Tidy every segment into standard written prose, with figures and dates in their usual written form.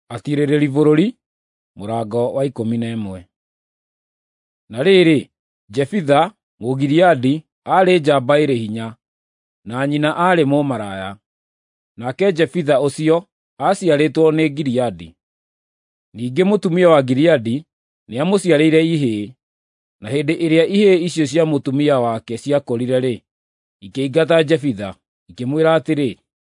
Atirĩrĩri bũrũri mũrango wa 11. Na rĩrĩ, Jefitha Mũgileadi aarĩ njamba ĩrĩ hinya, na nyina aarĩ mũmaraya. Nake Jefitha ũcio aaciarĩtwo nĩ Gileadi. Ningĩ mũtumia wa Gileadi nĩamũciarĩire ihĩĩ, na hĩndĩ ĩrĩa ihĩĩ icio cia mũtumia wake ciakũrire-rĩ, ikĩingata Jefitha, ikĩmwĩra atĩrĩ,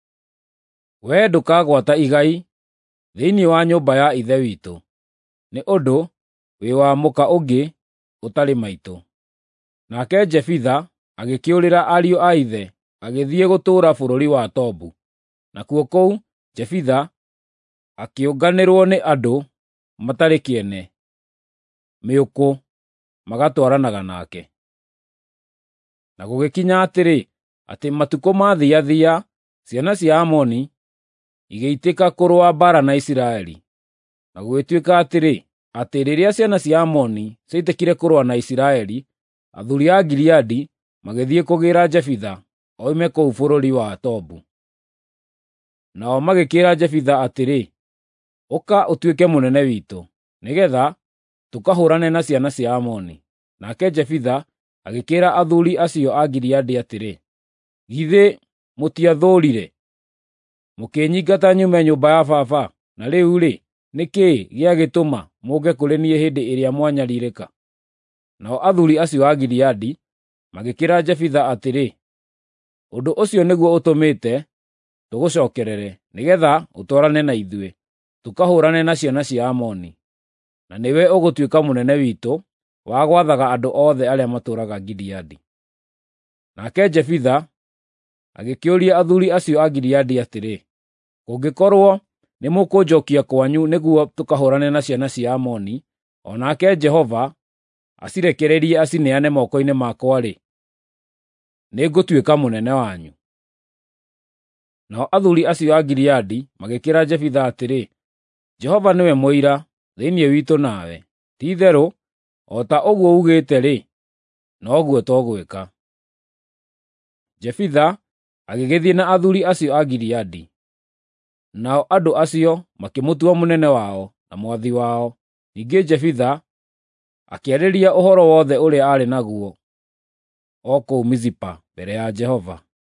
“Wee ndũkagwata igai thĩinĩ wa nyũmba ya ithe witũ, nĩ ũndũ wĩ wa mũka ũngĩ ũtarĩ maitũ.” Nake Jefitha agĩkĩũrĩra ariũ a ithe, agĩthiĩ gũtũũra bũrũri wa Tobu. Nakuo kũu Jefitha akĩũnganĩrwo nĩ andũ matarĩ kĩene, mĩũkũ, magatwaranaga nake. Na gũgĩkinya atĩrĩ, atĩ matukũ mathiathia, ciana cia Amoni igĩitĩka kũrũa mbaara na Isiraeli. Na gũgĩtuĩka atĩrĩ, atĩ rĩrĩa ciana cia Amoni ciaitĩkire kũrũa na Isiraeli, athuuri a Gileadi magĩthiĩ kũgĩĩra Jefitha oime kũu bũrũri wa Tobu. Nao magĩkĩĩra Jefitha atĩrĩ, “Ũka ũtuĩke mũnene witũ, nĩgeetha tũkahũũrane na ciana cia Amoni.” Nake Jefitha agĩkĩĩra athuuri acio a Gileadi atĩrĩ, “Githĩ mũtiathũũrire mũkĩnyingata nyume nyũmba ya baba? Na rĩu-rĩ, nĩ kĩĩ gĩagĩtũma mũũke kũrĩ niĩ hĩndĩ ĩrĩa mwanyariirĩka?” Nao athuuri acio a Gileadi magĩkĩĩra Jefitha atĩrĩ, “Ũndũ ũcio nĩguo ũtũmĩte tũgũcookerere, nĩgeetha ũtwarane na ithuĩ, tũkahũũrane na ciana cia Amoni. Na nĩwe ũgũtuĩka mũnene witũ wa gwathaga andũ othe arĩa matũũraga Gileadi.” Nake Jefitha agĩkĩũria athuuri acio a Gileadi atĩrĩ, “Kũngĩkorwo nĩ mũkũnjookia kwanyu nĩguo tũkahũũrane na ciana cia Amoni, o nake Jehova acirekererie acineane moko-inĩ makwa-rĩ, nĩngũtuĩka mũnene wanyu.” Nao athuuri acio a Gileadi magĩkĩĩra Jefitha atĩrĩ, “Jehova nĩwe mũira thĩinĩ witũ nawe. Ti-itherũ, o ta ũguo ugĩte-rĩ, noguo tũgwĩka.” Jefitha agĩgĩthiĩ na athuuri acio a Gileadi, nao andũ acio makĩmũtua mũnene wao na mwathi wao. Ningĩ Jefitha akĩarĩria ũhoro wothe ũrĩa aarĩ naguo o kũu Mizipa mbere ya Jehova.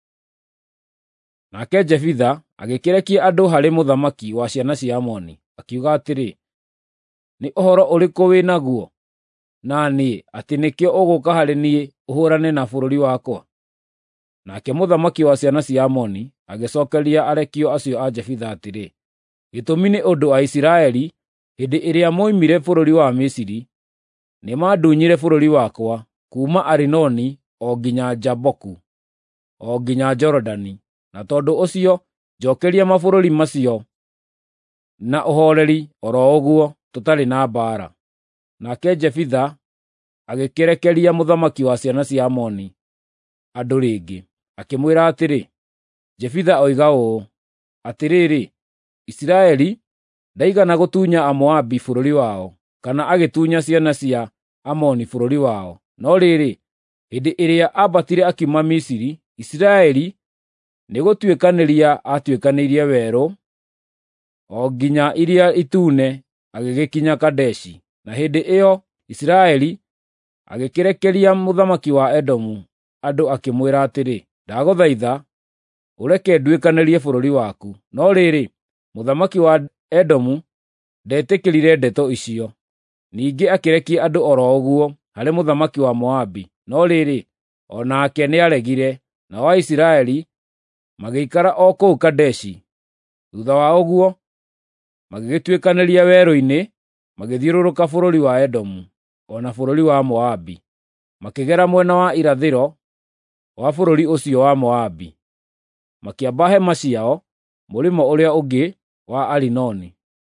Nake Jefitha agĩkĩrekia andũ harĩ mũthamaki wa ciana cia Amoni, akiuga atĩrĩ, “Nĩ ũhoro ũrĩkũ wĩ naguo na niĩ, atĩ nĩkĩo ũgũũka harĩ niĩ ũhũũrane na bũrũri wakwa?” Nake mũthamaki wa ciana cia Amoni agĩcookeria arekio acio a Jefitha atĩrĩ, “Gĩtũmi nĩ ũndũ Aisiraeli, hĩndĩ ĩrĩa moimire bũrũri wa Misiri, nĩmandunyire bũrũri wakwa kuuma Arinoni o nginya Jaboku, o nginya Jorodani. Na tondũ ũcio njookeria mabũrũri macio na ũhooreri o ro ũguo, tũtarĩ na mbaara.” Nake Jefitha agĩkĩrekeria mũthamaki wa ciana cia Amoni andũ rĩngĩ, akĩmwĩra atĩrĩ, Jefitha oiga ũũ, “Atĩrĩrĩ, Isiraeli ndaigana gũtunya Amoabi bũrũri wao, kana agĩtunya ciana cia Amoni bũrũri wao. No rĩrĩ, hĩndĩ ĩrĩa aambatire akiuma Misiri, Isiraeli nĩgũtuĩkanĩria aatuĩkanĩirie werũ, o nginya Iria Itune, agĩgĩkinya Kadeshi. Na hĩndĩ ĩyo Isiraeli agĩkĩrekeria mũthamaki wa Edomu andũ, akĩmwĩra atĩrĩ, ‘Ndagũthaitha, ũreke nduĩkanĩrie bũrũri waku.’ No rĩrĩ, mũthamaki wa Edomu ndetĩkĩrire ndeto icio. Ningĩ akĩrekia andũ o ro ũguo harĩ mũthamaki wa Moabi. No rĩrĩ, o nake nĩaregire, nao Aisiraeli magĩikara o kũu Kadeshi. Thuutha wa ũguo magĩgĩtuĩkanĩria werũ-inĩ, magĩthiũrũrũka bũrũri wa Edomu, o na bũrũri wa Moabi, makĩgera mwena wa irathĩro wa bũrũri ũcio wa Moabi, makĩamba hema ciao mũrĩmo ũrĩa ũngĩ wa Arinoni.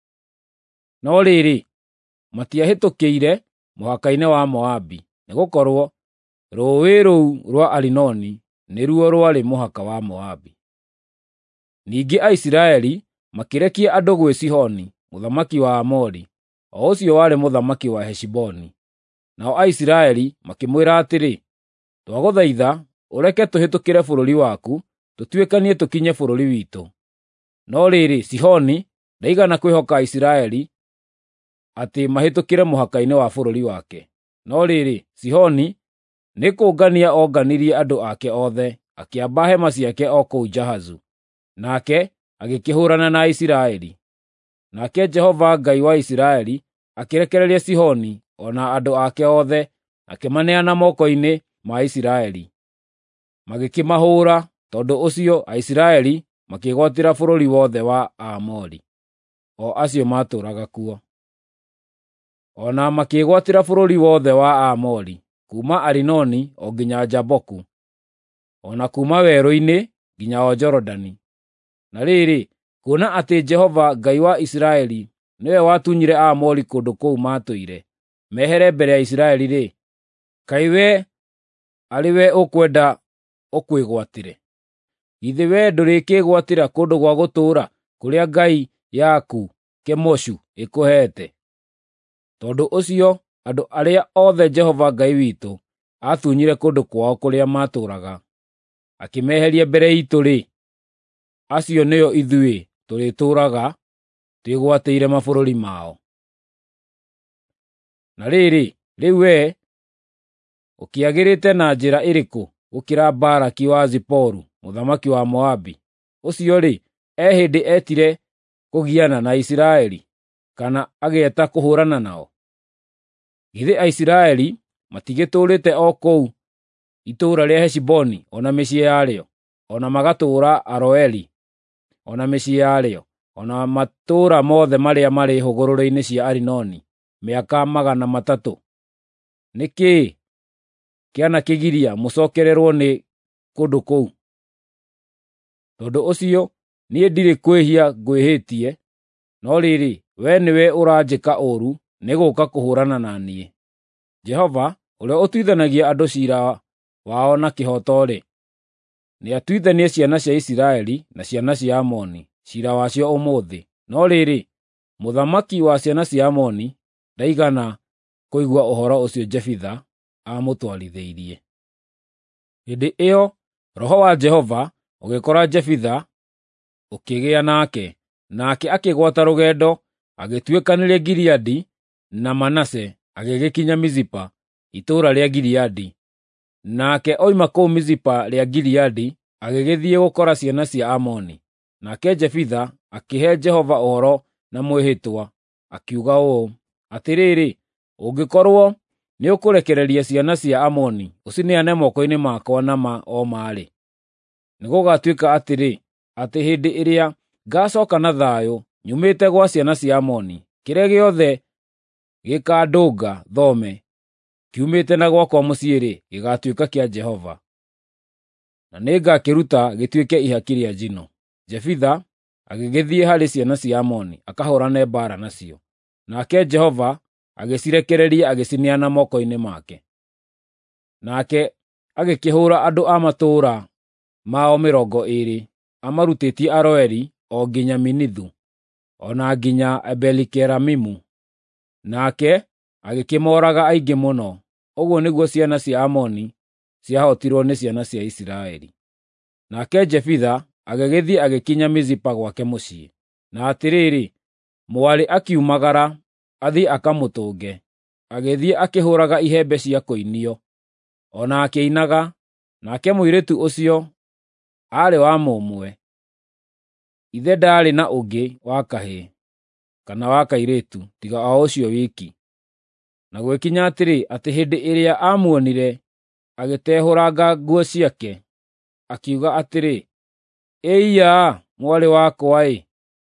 No rĩrĩ, matiahĩtũkĩire mũhaka-inĩ wa Moabi, nĩgũkorwo rũũĩ rũu rwa Arinoni nĩruo rwarĩ mũhaka wa Moabi. Ningĩ Aisiraeli makĩrekia andũ gwĩ Sihoni mũthamaki wa Aamori, o ũcio warĩ mũthamaki wa Heshiboni. Nao Aisiraeli makĩmwĩra atĩrĩ, “Twagũthaitha, ũreke tũhĩtũkĩre bũrũri waku, tũtuĩkanie tũkinye bũrũri witũ.” No rĩrĩ, Sihoni ndaigana kwĩhoka Isiraeli atĩ mahĩtũkĩre mũhaka-inĩ wa bũrũri wake. No rĩrĩ, Sihoni nĩ kũngania onganirie andũ ake othe, akĩamba hema ciake o kũu Jahazu. Nake agĩkĩhũũrana na Isiraeli. Nake Jehova Ngai wa Isiraeli akĩrekereria Sihoni o na andũ ake othe, akĩmaneana moko-inĩ ma Isiraeli. Magĩkĩmahũũra, tondũ ũcio Aisiraeli makĩgwatĩra bũrũri wothe wa Aamori, o acio maatũũraga kuo. O na makĩgwatĩra bũrũri wothe wa Aamori, kuuma Arinoni o nginya Jaboku, o na kuuma werũ-inĩ nginya o Jorodani. Na rĩrĩ, kuona atĩ Jehova Ngai wa Isiraeli nĩwe watunyire Aamori kũndũ kũu maatũire, mehere mbere ya Isiraeli-rĩ, kaĩ we arĩ we ũkwenda ũkwĩgwatĩre? Githĩ wee ndũrĩkĩĩgwatĩra kũndũ gwa gũtũũra kũrĩa Ngai yaku Kemoshu ĩkũheete? Tondũ ũcio andũ arĩa othe Jehova Ngai witũ aatunyire kũndũ kwao kũrĩa maatũũraga, akĩmeheria mbere iitũ-rĩ, acio nĩo ithuĩ tũrĩtũũraga twĩgwatĩire mabũrũri mao. Na rĩrĩ, rĩu wee ũkĩagĩrĩte na njĩra ĩrĩkũ gũkĩra Balaki wa Ziporu, mũthamaki wa Moabi? Ũcio-rĩ, hĩndĩ etire kũgiana na Isiraeli, kana agĩeta kũhũũrana nao? Githĩ Aisiraeli matigĩtũũrĩte o kũu itũũra rĩa Heshiboni o na mĩciĩ yarĩo, o na magatũũra Aroeri o na mĩciĩ yarĩo, o na matũũra mothe marĩa marĩ hũgũrũrũ-inĩ cia Arinoni mĩaka 300? Nĩ kĩĩ kĩanakĩgiria mũcookererwo nĩ kũndũ kũu? Tondũ ũcio niĩ ndirĩ kwĩhia ngwĩhĩtie, no rĩrĩ, wee nĩwe ũranjĩka ũũru nĩ gũũka kũhũũrana na niĩ. Jehova, ũrĩa ũtuithanagia andũ ciira wao na kĩhooto-rĩ, nĩatuithanie ciana cia Isiraeli na ciana cia Amoni ciira wacio ũmũthĩ. No rĩrĩ, mũthamaki wa ciana cia Amoni ndaigana kũigua ũhoro ũcio Jefitha aamũtwarithĩirie. Hĩndĩ ĩyo Roho wa Jehova ũgĩkora Jefitha ũkĩgĩa nake, nake akĩgwata rũgendo agĩtuĩkanĩria Gileadi na Manase, agĩgĩkinya Mizipa, itũũra rĩa Gileadi. Nake oima kũu Mizipa rĩa Gileadi agĩgĩthiĩ gũkora ciana cia Amoni. Nake Jefitha akĩhe Jehova ũhoro na mwĩhĩtwa, akiuga ũũ: atĩrĩrĩ, ũngĩkorwo nĩ ũkũrekereria ciana cia Amoni ũcineane moko-inĩ makwa na ma o marĩ, nĩgũgatuĩka atĩrĩ, atĩ hĩndĩ ĩrĩa ngaacooka na thayũ nyumĩte gwa ciana cia Amoni, kĩrĩa gĩothe gĩkandũnga thome kiumĩte na gwakwa mũciĩ-rĩ, gĩgaatuĩka kĩa Jehova, na nĩngakĩruta gĩtuĩke ihaki rĩa njino. Jefitha agĩgĩthiĩ harĩ ciana cia Amoni akahũũrane mbaara nacio, nake Jehova agĩcirekereria agĩcineana moko-inĩ make. Nake agĩkĩhũũra andũ a matũũra mao 20 amarutĩtie Aroeri o nginya Minithu, o na nginya Ebeli-Keramimu. Nake agĩkĩmooraga aingĩ mũno. Ũguo nĩguo ciana cia Amoni ciahootirwo nĩ ciana cia Isiraeli. Nake Jefitha agĩgĩthiĩ agĩkinya Mizipa gwake mũciĩ. Na atĩrĩrĩ, mwarĩ akiumagara athiĩ akamũtũnge, agĩthiĩ akĩhũũraga ihembe cia kũinio, o na akĩinaga. Nake mũirĩtu ũcio aarĩ wa mũmwe, ithe ndaarĩ na ũngĩ wa kahĩĩ kana wa kairĩtu tiga o ũcio wiki. Na gwĩkinya atĩrĩ, atĩ hĩndĩ ĩrĩa aamuonire agĩtehũranga nguo ciake, akiuga atĩrĩ, ĩiya mwarĩ wakwa-ĩ,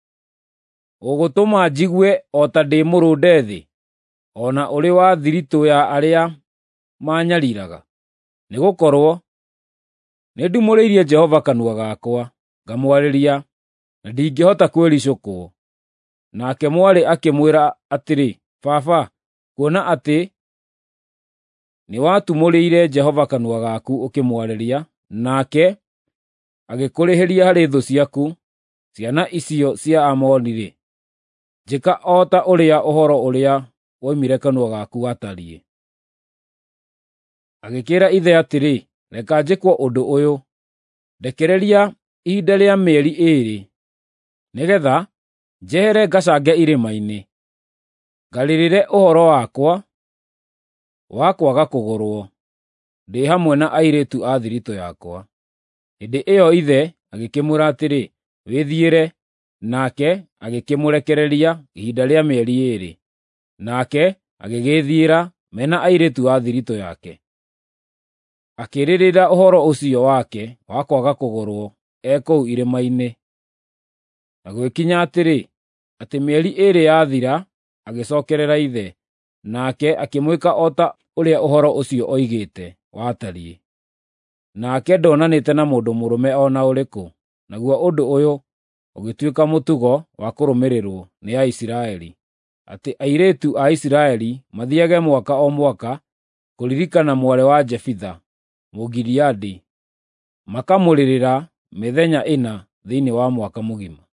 ũgũtũma njigue o ta ndĩ mũrũnde thĩ, o na ũrĩ wa thiritũ ya arĩa maanyariraga. Nĩgũkorwo nĩndumũrĩirie Jehova kanua gakwa, ngamwarĩria, na ndingĩhota kwĩricũkwo. Nake mwarĩ akĩmwĩra atĩrĩ, baba, kuona atĩ nĩwatumũrĩire Jehova kanua gaku ũkĩmwarĩria, nake agĩkũrĩhĩria harĩ thũ ciaku, ciana icio cia Amoni-rĩ, njĩka o ta ũrĩa ũhoro ũrĩa woimire kanua gaku watariĩ. Agĩkĩĩra ithe atĩrĩ, reka njĩkwo ũndũ ũyũ, ndekereria ihinda rĩa mĩeri 2, nĩgeetha njehere ngacange irĩma-inĩ, ngarĩrĩre ũhoro wakwa wa kwaga kũgũrwo, ndĩ hamwe na airĩtu a thiritũ yakwa. Hĩndĩ ĩyo ithe agĩkĩmwĩra atĩrĩ, wĩthiĩre, nake agĩkĩmũrekereria ihinda rĩa mĩeri 2. Nake agĩgĩthiĩra mena airĩtu a thiritũ yake. Akĩrĩrĩra ũhoro ũcio wake wa kwaga kũgũrwo kũu irĩma-inĩ. Na gwĩkinya atĩ mĩeri 2 yathira, agĩcookerera ithe, nake akĩmwĩka o ta ũrĩa ũhoro ũcio oigĩte watariĩ. Nake ndonanĩte na mũndũ mũrũme o na ũrĩkũ, naguo ũndũ ũyũ ũgĩtuĩka mũtugo wa kũrũmĩrĩrwo nĩ Aisiraeli, atĩ airĩtu a Isiraeli mathiage mwaka o mwaka kũririkana mwarĩ wa Jefitha Mũgileadi, makamũrĩrĩra mĩthenya 4 thĩinĩ wa mwaka mũgima.